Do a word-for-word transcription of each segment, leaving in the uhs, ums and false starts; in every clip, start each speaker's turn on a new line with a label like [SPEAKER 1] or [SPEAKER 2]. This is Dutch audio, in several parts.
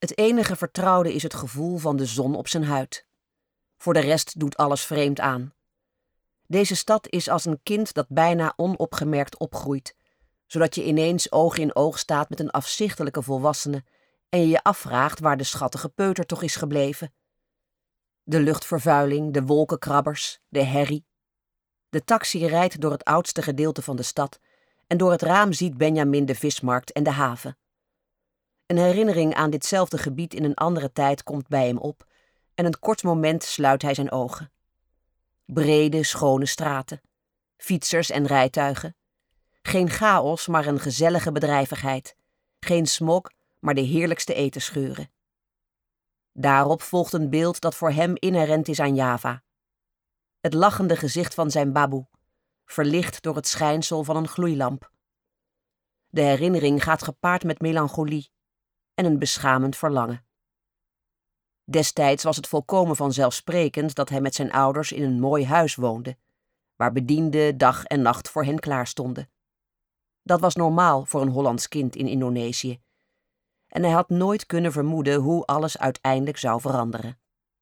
[SPEAKER 1] Het enige vertrouwde is het gevoel van de zon op zijn huid. Voor de rest doet alles vreemd aan. Deze stad is als een kind dat bijna onopgemerkt opgroeit, zodat je ineens oog in oog staat met een afzichtelijke volwassene en je je afvraagt waar de schattige peuter toch is gebleven. De luchtvervuiling, de wolkenkrabbers, de herrie. De taxi rijdt door het oudste gedeelte van de stad en door het raam ziet Benjamin de vismarkt en de haven. Een herinnering aan ditzelfde gebied in een andere tijd komt bij hem op en een kort moment sluit hij zijn ogen. Brede, schone straten, fietsers en rijtuigen. Geen chaos, maar een gezellige bedrijvigheid. Geen smog, maar de heerlijkste etensgeuren. Daarop volgt een beeld dat voor hem inherent is aan Java. Het lachende gezicht van zijn baboe, verlicht door het schijnsel van een gloeilamp. De herinnering gaat gepaard met melancholie en een beschamend verlangen. Destijds was het volkomen vanzelfsprekend dat hij met zijn ouders in een mooi huis woonde, waar bedienden dag en nacht voor hen klaarstonden. Dat was normaal voor een Hollands kind in Indonesië. En hij had nooit kunnen vermoeden hoe alles uiteindelijk zou veranderen.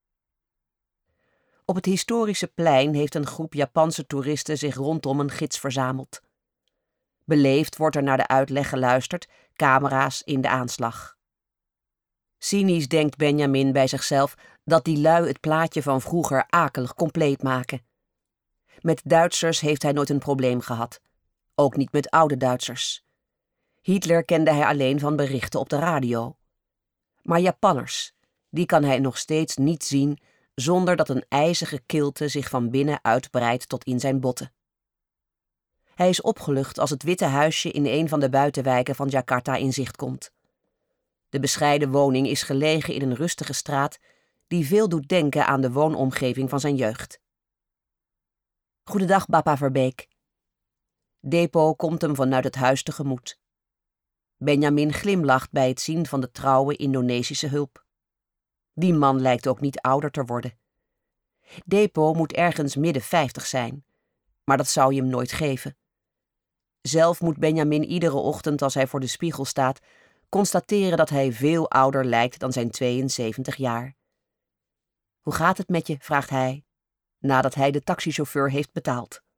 [SPEAKER 1] Op het historische plein heeft een groep Japanse toeristen zich rondom een gids verzameld. Beleefd wordt er naar de uitleg geluisterd, camera's in de aanslag. Cynisch denkt Benjamin bij zichzelf dat die lui het plaatje van vroeger akelig compleet maken. Met Duitsers heeft hij nooit een probleem gehad. Ook niet met oude Duitsers. Hitler kende hij alleen van berichten op de radio. Maar Japanners, die kan hij nog steeds niet zien zonder dat een ijzige kilte zich van binnen uitbreidt tot in zijn botten. Hij is opgelucht als het witte huisje in een van de buitenwijken van Jakarta in zicht komt. De bescheiden woning is gelegen in een rustige straat die veel doet denken aan de woonomgeving van zijn jeugd. Goedendag, Bapa Verbeek. Depo komt hem vanuit het huis tegemoet. Benjamin glimlacht bij het zien van de trouwe Indonesische hulp. Die man lijkt ook niet ouder te worden. Depo moet ergens midden vijftig zijn, maar dat zou je hem nooit geven. Zelf moet Benjamin iedere ochtend als hij voor de spiegel staat constateren dat hij veel ouder lijkt dan zijn tweeënzeventig jaar. Hoe gaat het met je, vraagt hij, nadat hij de taxichauffeur heeft betaald.